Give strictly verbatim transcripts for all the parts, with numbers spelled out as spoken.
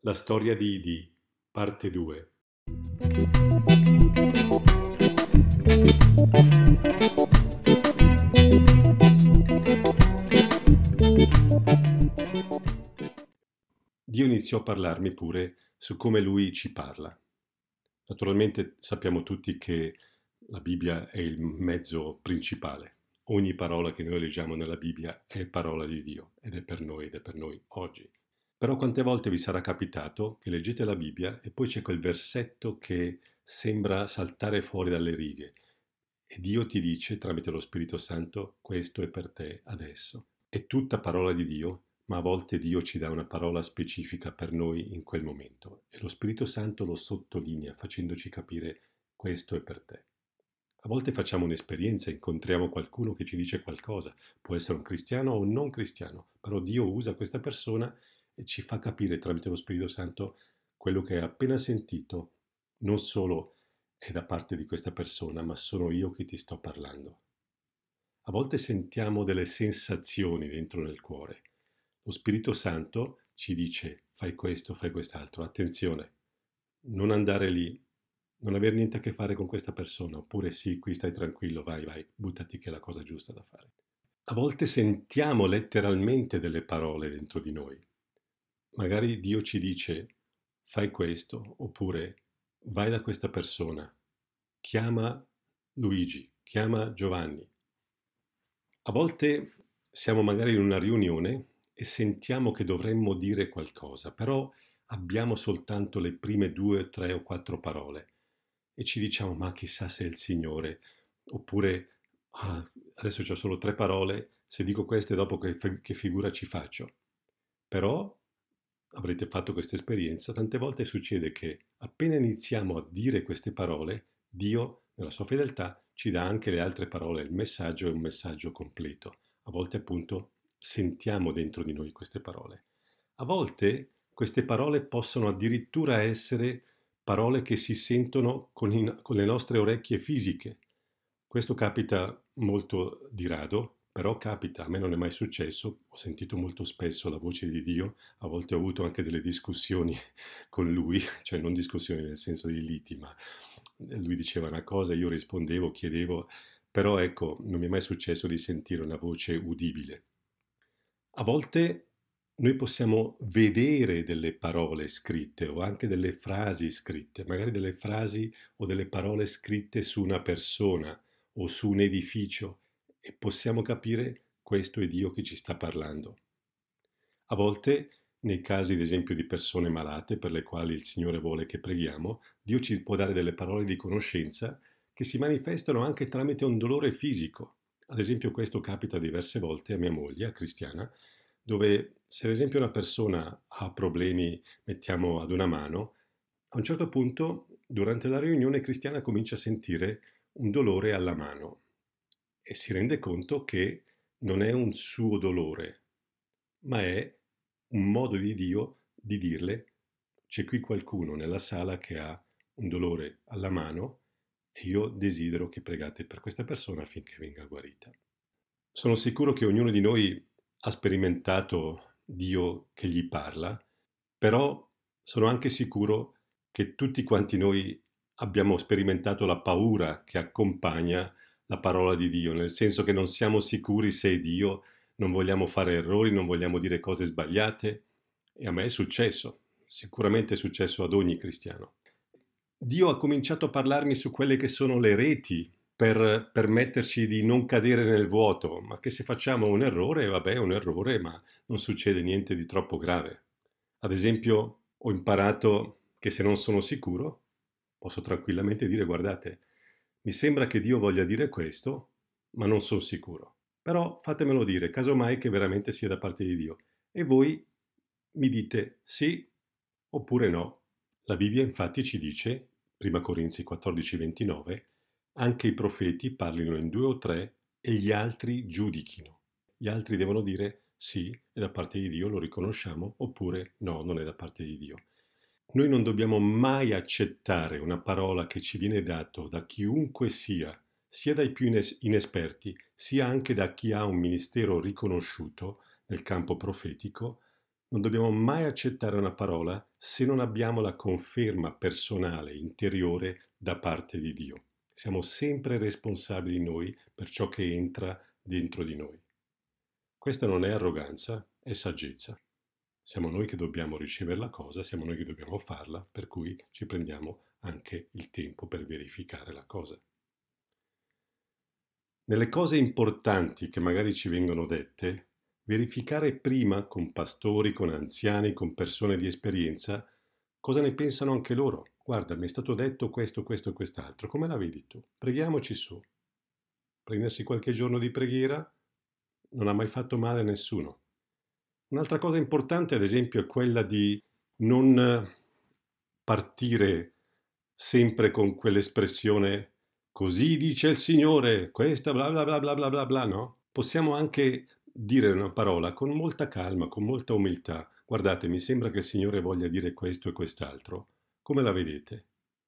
La storia di Idi, parte due. Dio iniziò a parlarmi pure su come Lui ci parla. Naturalmente sappiamo tutti che la Bibbia è il mezzo principale. Ogni parola che noi leggiamo nella Bibbia è parola di Dio ed è per noi ed è per noi oggi. Però quante volte vi sarà capitato che leggete la Bibbia e poi c'è quel versetto che sembra saltare fuori dalle righe e Dio ti dice tramite lo Spirito Santo: questo è per te adesso. È tutta parola di Dio, ma a volte Dio ci dà una parola specifica per noi in quel momento e lo Spirito Santo lo sottolinea facendoci capire: questo è per te. A volte facciamo un'esperienza, incontriamo qualcuno che ci dice qualcosa, può essere un cristiano o un non cristiano, però Dio usa questa persona e ci fa capire tramite lo Spirito Santo quello che hai appena sentito, non solo è da parte di questa persona, ma sono io che ti sto parlando. A volte sentiamo delle sensazioni dentro nel cuore. Lo Spirito Santo ci dice: fai questo, fai quest'altro, attenzione, non andare lì, non avere niente a che fare con questa persona, oppure sì, qui stai tranquillo, vai, vai, buttati che è la cosa giusta da fare. A volte sentiamo letteralmente delle parole dentro di noi. Magari Dio ci dice: fai questo, oppure vai da questa persona, chiama Luigi, chiama Giovanni. A volte siamo magari in una riunione e sentiamo che dovremmo dire qualcosa, però abbiamo soltanto le prime due, tre o quattro parole e ci diciamo: ma chissà se è il Signore, oppure ah, adesso c'ho solo tre parole, se dico queste dopo che, che figura ci faccio. Però avrete fatto questa esperienza, tante volte succede che appena iniziamo a dire queste parole, Dio, nella sua fedeltà, ci dà anche le altre parole, il messaggio è un messaggio completo. A volte appunto sentiamo dentro di noi queste parole. A volte queste parole possono addirittura essere parole che si sentono con, in, con le nostre orecchie fisiche. Questo capita molto di rado, però capita, a me non è mai successo, ho sentito molto spesso la voce di Dio, a volte ho avuto anche delle discussioni con lui, cioè non discussioni nel senso di liti, ma lui diceva una cosa, io rispondevo, chiedevo, però ecco, non mi è mai successo di sentire una voce udibile. A volte noi possiamo vedere delle parole scritte o anche delle frasi scritte, magari delle frasi o delle parole scritte su una persona o su un edificio e possiamo capire: questo è Dio che ci sta parlando. A volte, nei casi ad esempio di persone malate per le quali il Signore vuole che preghiamo, Dio ci può dare delle parole di conoscenza che si manifestano anche tramite un dolore fisico. Ad esempio questo capita diverse volte a mia moglie, a Cristiana, dove se ad esempio una persona ha problemi, mettiamo ad una mano, a un certo punto durante la riunione Cristiana comincia a sentire un dolore alla mano e si rende conto che non è un suo dolore, ma è un modo di Dio di dirle: c'è qui qualcuno nella sala che ha un dolore alla mano e io desidero che pregate per questa persona affinché venga guarita. Sono sicuro che ognuno di noi ha sperimentato Dio che gli parla, però sono anche sicuro che tutti quanti noi abbiamo sperimentato la paura che accompagna la parola di Dio, nel senso che non siamo sicuri se è Dio, non vogliamo fare errori, non vogliamo dire cose sbagliate, e a me è successo, sicuramente è successo ad ogni cristiano. Dio ha cominciato a parlarmi su quelle che sono le reti per permetterci di non cadere nel vuoto, ma che se facciamo un errore, vabbè, è un errore, ma non succede niente di troppo grave. Ad esempio, ho imparato che se non sono sicuro, posso tranquillamente dire: guardate, mi sembra che Dio voglia dire questo, ma non sono sicuro. Però fatemelo dire, casomai che veramente sia da parte di Dio. E voi mi dite sì oppure no. La Bibbia infatti ci dice, prima Corinzi quattordici ventinove, anche i profeti parlino in due o tre e gli altri giudichino. Gli altri devono dire sì, è da parte di Dio, lo riconosciamo, oppure no, non è da parte di Dio. Noi non dobbiamo mai accettare una parola che ci viene data da chiunque sia, sia dai più inesperti, sia anche da chi ha un ministero riconosciuto nel campo profetico. Non dobbiamo mai accettare una parola se non abbiamo la conferma personale, interiore da parte di Dio. Siamo sempre responsabili noi per ciò che entra dentro di noi. Questa non è arroganza, è saggezza. Siamo noi che dobbiamo ricevere la cosa, siamo noi che dobbiamo farla, per cui ci prendiamo anche il tempo per verificare la cosa. Nelle cose importanti che magari ci vengono dette, verificare prima con pastori, con anziani, con persone di esperienza, cosa ne pensano anche loro. Guarda, mi è stato detto questo, questo e quest'altro, come la vedi tu? Preghiamoci su. Prendersi qualche giorno di preghiera non ha mai fatto male a nessuno. Un'altra cosa importante, ad esempio, è quella di non partire sempre con quell'espressione così dice il Signore, questa bla bla bla bla bla bla bla, no? Possiamo anche dire una parola con molta calma, con molta umiltà. Guardate, mi sembra che il Signore voglia dire questo e quest'altro. Come la vedete?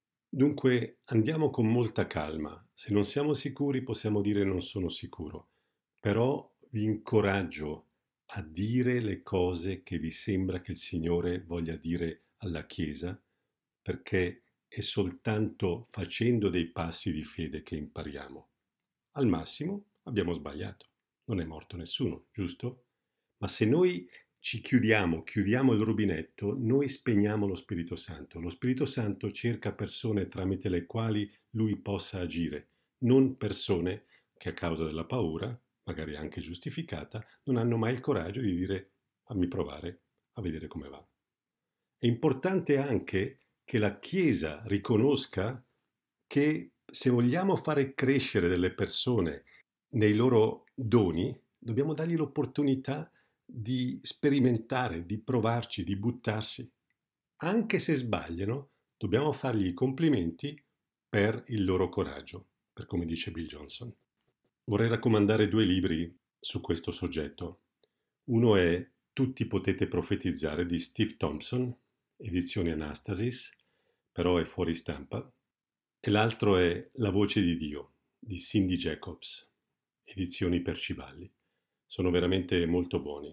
Dunque andiamo con molta calma. Se non siamo sicuri possiamo dire non sono sicuro. Però vi incoraggio a dire le cose che vi sembra che il Signore voglia dire alla Chiesa, perché è soltanto facendo dei passi di fede che impariamo. Al massimo abbiamo sbagliato, non è morto nessuno, giusto? Ma se noi ci chiudiamo, chiudiamo il rubinetto, noi spegniamo lo Spirito Santo. Lo Spirito Santo cerca persone tramite le quali lui possa agire, non persone che a causa della paura, magari anche giustificata, non hanno mai il coraggio di dire fammi provare a vedere come va. È importante anche che la Chiesa riconosca che se vogliamo fare crescere delle persone nei loro doni, dobbiamo dargli l'opportunità di sperimentare, di provarci, di buttarsi. Anche se sbagliano, dobbiamo fargli i complimenti per il loro coraggio, per come dice Bill Johnson. Vorrei raccomandare due libri su questo soggetto. Uno è Tutti potete profetizzare di Steve Thompson, edizioni Anastasis, però è fuori stampa, e l'altro è La voce di Dio di Cindy Jacobs, edizioni Percivalli. Sono veramente molto buoni.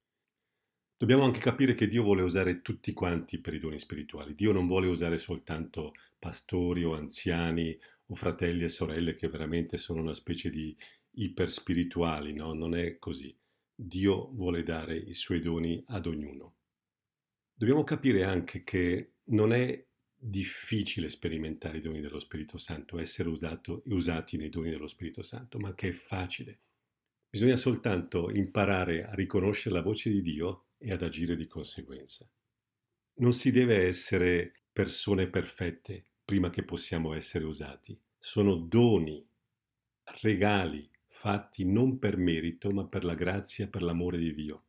Dobbiamo anche capire che Dio vuole usare tutti quanti per i doni spirituali. Dio non vuole usare soltanto pastori o anziani o fratelli e sorelle che veramente sono una specie di iperspirituali, no? Non è così. Dio vuole dare i suoi doni ad ognuno. Dobbiamo capire anche che non è difficile sperimentare i doni dello Spirito Santo, essere usato, usati nei doni dello Spirito Santo, ma che è facile. Bisogna soltanto imparare a riconoscere la voce di Dio e ad agire di conseguenza. Non si deve essere persone perfette prima che possiamo essere usati. Sono doni, regali fatti non per merito, ma per la grazia, per l'amore di Dio.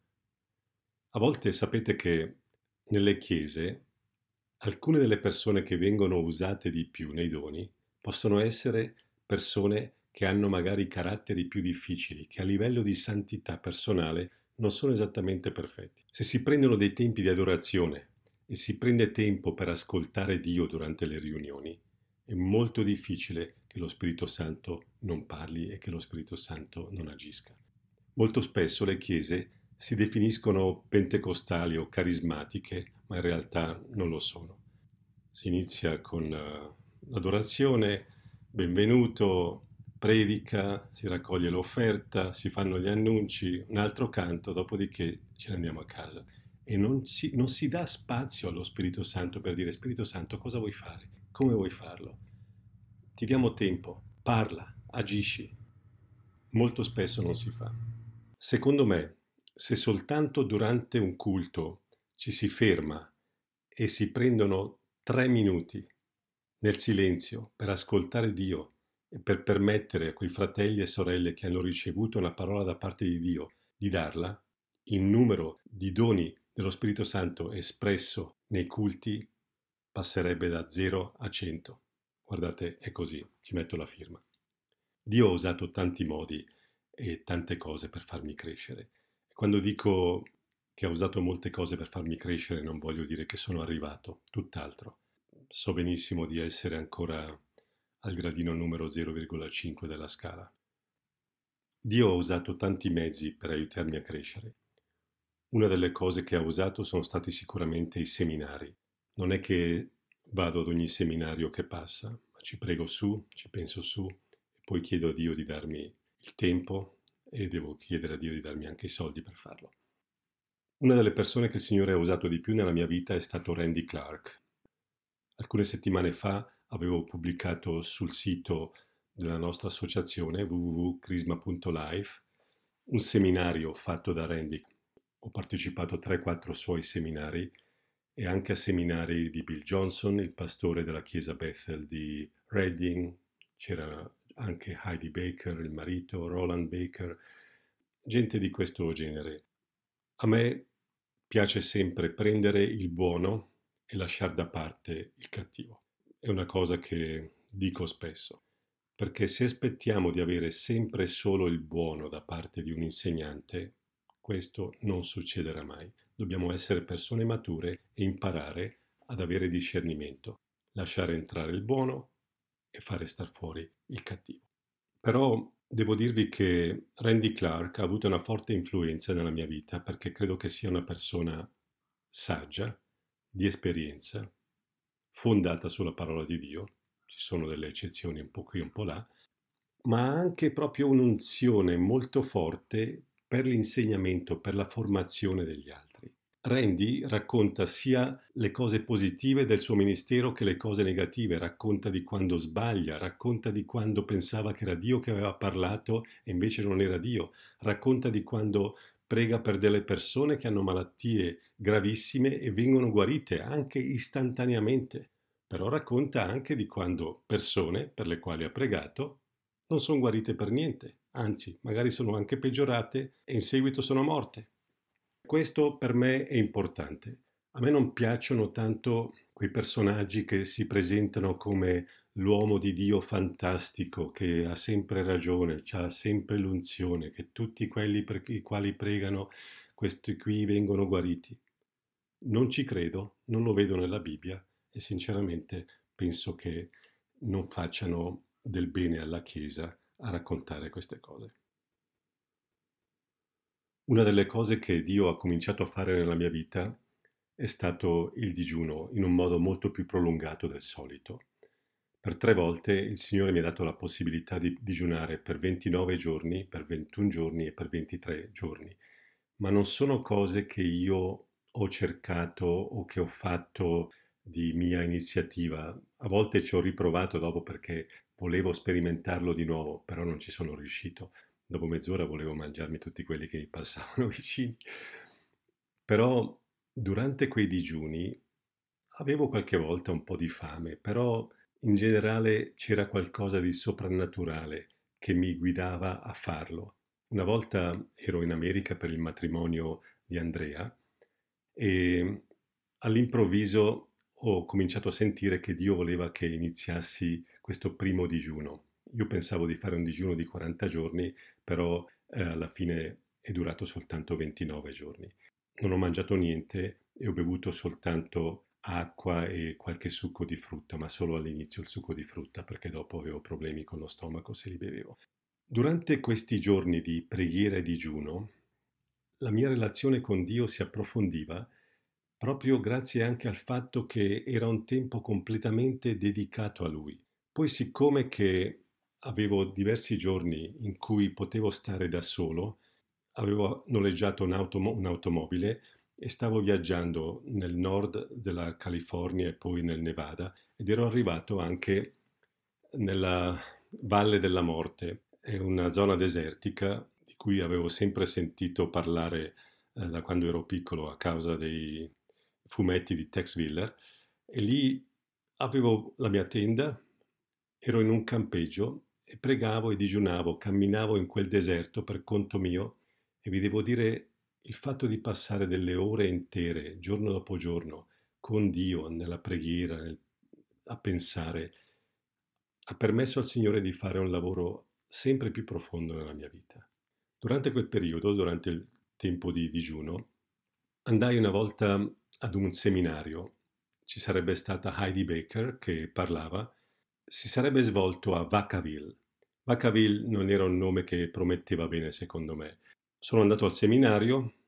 A volte sapete che nelle chiese alcune delle persone che vengono usate di più nei doni possono essere persone che hanno magari caratteri più difficili, che a livello di santità personale non sono esattamente perfetti. Se si prendono dei tempi di adorazione e si prende tempo per ascoltare Dio durante le riunioni, è molto difficile che lo Spirito Santo non parli e che lo Spirito Santo non agisca. Molto spesso le chiese si definiscono pentecostali o carismatiche, ma in realtà non lo sono. Si inizia con uh, l'adorazione, benvenuto, predica, si raccoglie l'offerta, si fanno gli annunci, un altro canto, dopodiché ce ne andiamo a casa. E non si, non si dà spazio allo Spirito Santo per dire Spirito Santo cosa vuoi fare, come vuoi farlo. Ti diamo tempo, parla, agisci. Molto spesso non si fa. Secondo me, se soltanto durante un culto ci si ferma e si prendono tre minuti nel silenzio per ascoltare Dio e per permettere a quei fratelli e sorelle che hanno ricevuto una parola da parte di Dio di darla, il numero di doni dello Spirito Santo espresso nei culti passerebbe da zero a cento. Guardate, è così, ci metto la firma. Dio ha usato tanti modi e tante cose per farmi crescere. Quando dico che ha usato molte cose per farmi crescere non voglio dire che sono arrivato, tutt'altro. So benissimo di essere ancora al gradino numero zero virgola cinque della scala. Dio ha usato tanti mezzi per aiutarmi a crescere. Una delle cose che ha usato sono stati sicuramente i seminari. Non è che vado ad ogni seminario che passa, ma ci prego su, ci penso su e poi chiedo a Dio di darmi il tempo e devo chiedere a Dio di darmi anche i soldi per farlo. Una delle persone che il Signore ha usato di più nella mia vita è stato Randy Clark. Alcune settimane fa avevo pubblicato sul sito della nostra associazione w w w punto crisma punto life un seminario fatto da Randy. Ho partecipato a tre quattro suoi seminari e anche a seminari di Bill Johnson, il pastore della chiesa Bethel di Reading, c'era anche Heidi Baker, il marito, Roland Baker, gente di questo genere. A me piace sempre prendere il buono e lasciare da parte il cattivo. È una cosa che dico spesso, perché se aspettiamo di avere sempre solo il buono da parte di un insegnante, questo non succederà mai. Dobbiamo essere persone mature e imparare ad avere discernimento, lasciare entrare il buono e fare star fuori il cattivo. Però devo dirvi che Randy Clark ha avuto una forte influenza nella mia vita perché credo che sia una persona saggia, di esperienza, fondata sulla parola di Dio, ci sono delle eccezioni un po' qui un po' là, ma ha anche proprio un'unzione molto forte per l'insegnamento, per la formazione degli altri. Randy racconta sia le cose positive del suo ministero che le cose negative, racconta di quando sbaglia, racconta di quando pensava che era Dio che aveva parlato e invece non era Dio, racconta di quando prega per delle persone che hanno malattie gravissime e vengono guarite anche istantaneamente, però racconta anche di quando persone per le quali ha pregato non sono guarite per niente, anzi magari sono anche peggiorate e in seguito sono morte. Questo per me è importante. A me non piacciono tanto quei personaggi che si presentano come l'uomo di Dio fantastico, che ha sempre ragione, ha sempre l'unzione, che tutti quelli per i quali pregano, questi qui vengono guariti. Non ci credo, non lo vedo nella Bibbia e sinceramente penso che non facciano del bene alla Chiesa a raccontare queste cose. Una delle cose che Dio ha cominciato a fare nella mia vita è stato il digiuno in un modo molto più prolungato del solito. Per tre volte il Signore mi ha dato la possibilità di digiunare per ventinove giorni, per ventuno giorni e per ventitré giorni, ma non sono cose che io ho cercato o che ho fatto di mia iniziativa. A volte ci ho riprovato dopo perché volevo sperimentarlo di nuovo, però non ci sono riuscito. Dopo mezz'ora volevo mangiarmi tutti quelli che mi passavano vicini. Però durante quei digiuni avevo qualche volta un po' di fame, però in generale c'era qualcosa di soprannaturale che mi guidava a farlo. Una volta ero in America per il matrimonio di Andrea e all'improvviso ho cominciato a sentire che Dio voleva che iniziassi questo primo digiuno. Io pensavo di fare un digiuno di quaranta giorni, però eh, alla fine è durato soltanto ventinove giorni. Non ho mangiato niente e ho bevuto soltanto acqua e qualche succo di frutta, ma solo all'inizio il succo di frutta perché dopo avevo problemi con lo stomaco se li bevevo. Durante questi giorni di preghiera e digiuno, la mia relazione con Dio si approfondiva proprio grazie anche al fatto che era un tempo completamente dedicato a Lui. Poi siccome che avevo diversi giorni in cui potevo stare da solo, avevo noleggiato un'automo- un'automobile e stavo viaggiando nel nord della California e poi nel Nevada ed ero arrivato anche nella Valle della Morte. È una zona desertica di cui avevo sempre sentito parlare eh, da quando ero piccolo a causa dei fumetti di Tex Willer e lì avevo la mia tenda, ero in un campeggio e pregavo e digiunavo, camminavo in quel deserto per conto mio e vi devo dire il fatto di passare delle ore intere, giorno dopo giorno, con Dio, nella preghiera, nel, a pensare, ha permesso al Signore di fare un lavoro sempre più profondo nella mia vita. Durante quel periodo, durante il tempo di digiuno, andai una volta ad un seminario. Ci sarebbe stata Heidi Baker che parlava. Si sarebbe svolto a Vacaville. Vacaville non era un nome che prometteva bene secondo me. Sono andato al seminario,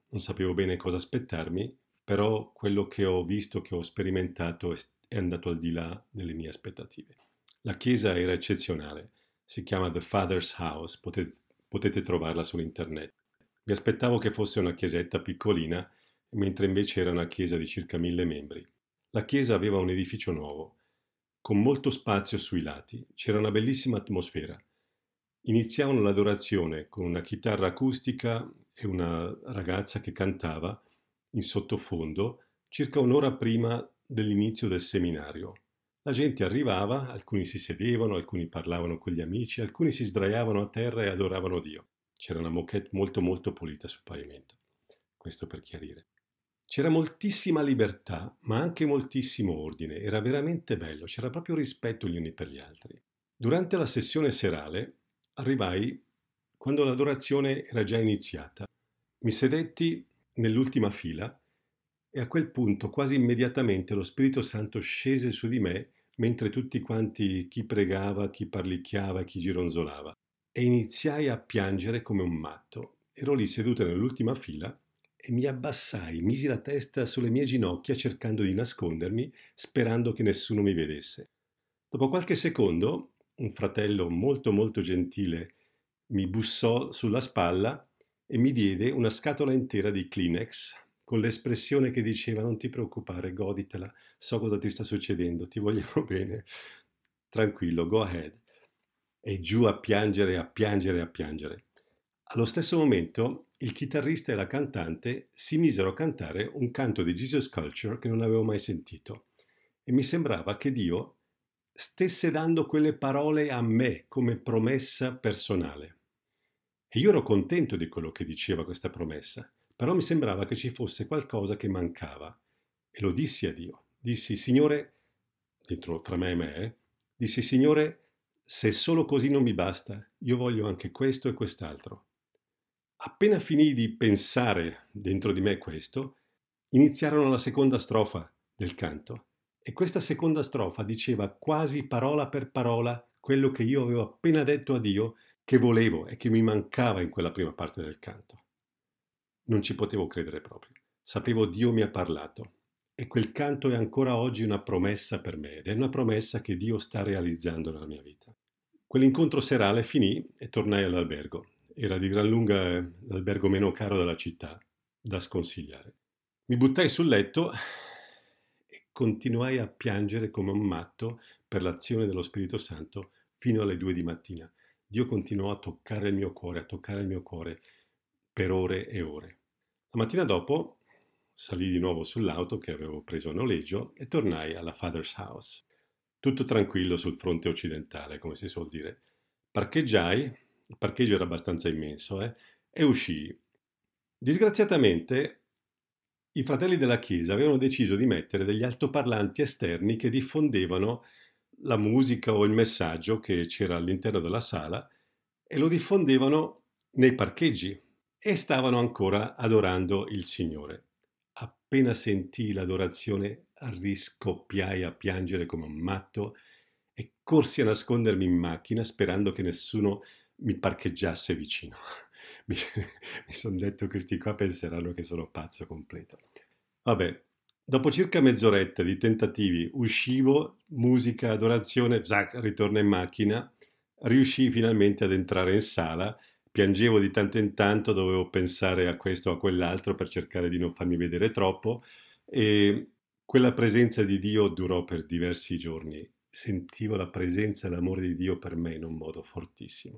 non sapevo bene cosa aspettarmi, però quello che ho visto, che ho sperimentato è, è andato al di là delle mie aspettative. La chiesa era eccezionale, si chiama The Father's House, potete, potete trovarla su internet. Mi aspettavo che fosse una chiesetta piccolina, mentre invece era una chiesa di circa mille membri. La chiesa aveva un edificio nuovo, con molto spazio sui lati, c'era una bellissima atmosfera. Iniziavano l'adorazione con una chitarra acustica e una ragazza che cantava in sottofondo circa un'ora prima dell'inizio del seminario. La gente arrivava, alcuni si sedevano, alcuni parlavano con gli amici, alcuni si sdraiavano a terra e adoravano Dio. C'era una moquette molto molto pulita sul pavimento. Questo per chiarire. C'era moltissima libertà, ma anche moltissimo ordine. Era veramente bello, c'era proprio rispetto gli uni per gli altri. Durante la sessione serale arrivai quando l'adorazione era già iniziata. Mi sedetti nell'ultima fila e a quel punto quasi immediatamente lo Spirito Santo scese su di me mentre tutti quanti, chi pregava, chi parlicchiava, chi gironzolava. E iniziai a piangere come un matto. Ero lì seduto nell'ultima fila e mi abbassai, misi la testa sulle mie ginocchia cercando di nascondermi, sperando che nessuno mi vedesse. Dopo qualche secondo, un fratello molto molto gentile mi bussò sulla spalla e mi diede una scatola intera di Kleenex con l'espressione che diceva: non ti preoccupare, goditela, so cosa ti sta succedendo, ti vogliamo bene, tranquillo, go ahead. E giù a piangere, a piangere, a piangere. Allo stesso momento il chitarrista e la cantante si misero a cantare un canto di Jesus Culture che non avevo mai sentito e mi sembrava che Dio stesse dando quelle parole a me come promessa personale. E io ero contento di quello che diceva questa promessa, però mi sembrava che ci fosse qualcosa che mancava. E lo dissi a Dio. Dissi: Signore, dentro fra me e me, eh, dissi: Signore, se solo così non mi basta, io voglio anche questo e quest'altro. Appena finii di pensare dentro di me questo, iniziarono la seconda strofa del canto. E questa seconda strofa diceva quasi parola per parola quello che io avevo appena detto a Dio che volevo e che mi mancava in quella prima parte del canto. Non ci potevo credere proprio. Sapevo Dio mi ha parlato e quel canto è ancora oggi una promessa per me ed è una promessa che Dio sta realizzando nella mia vita. Quell'incontro serale finì e tornai all'albergo. Era di gran lunga l'albergo meno caro della città, da sconsigliare. Mi buttai sul letto e continuai a piangere come un matto per l'azione dello Spirito Santo fino alle due di mattina. Dio continuò a toccare il mio cuore, a toccare il mio cuore per ore e ore. La mattina dopo salì di nuovo sull'auto che avevo preso a noleggio e tornai alla Father's House. Tutto tranquillo sul fronte occidentale, come si suol dire. Parcheggiai, il parcheggio era abbastanza immenso, eh, e uscii. Disgraziatamente i fratelli della chiesa avevano deciso di mettere degli altoparlanti esterni che diffondevano la musica o il messaggio che c'era all'interno della sala e lo diffondevano nei parcheggi e stavano ancora adorando il Signore. Appena sentii l'adorazione riscoppiai a piangere come un matto e corsi a nascondermi in macchina sperando che nessuno mi parcheggiasse vicino. Mi, mi sono detto: questi qua penseranno che sono pazzo completo. Vabbè, dopo circa mezz'oretta di tentativi uscivo, musica, adorazione, zac, ritorno in macchina, riuscii finalmente ad entrare in sala, piangevo di tanto in tanto, dovevo pensare a questo o a quell'altro per cercare di non farmi vedere troppo e quella presenza di Dio durò per diversi giorni. Sentivo la presenza e l'amore di Dio per me in un modo fortissimo.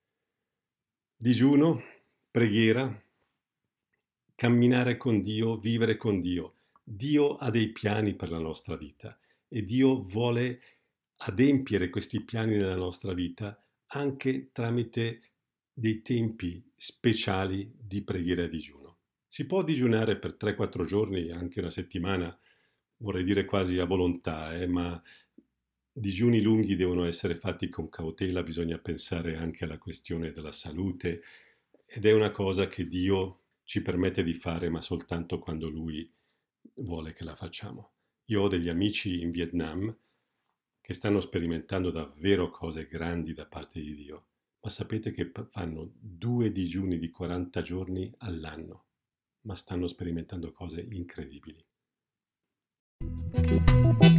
Digiuno, preghiera, camminare con Dio, vivere con Dio. Dio ha dei piani per la nostra vita e Dio vuole adempiere questi piani nella nostra vita anche tramite dei tempi speciali di preghiera e digiuno. Si può digiunare per tre quattro giorni, anche una settimana, vorrei dire quasi a volontà, eh, ma digiuni lunghi devono essere fatti con cautela, bisogna pensare anche alla questione della salute ed è una cosa che Dio ci permette di fare, ma soltanto quando Lui vuole che la facciamo. Io ho degli amici in Vietnam che stanno sperimentando davvero cose grandi da parte di Dio, ma sapete che fanno due digiuni di quaranta giorni all'anno. ma stanno sperimentando cose incredibili.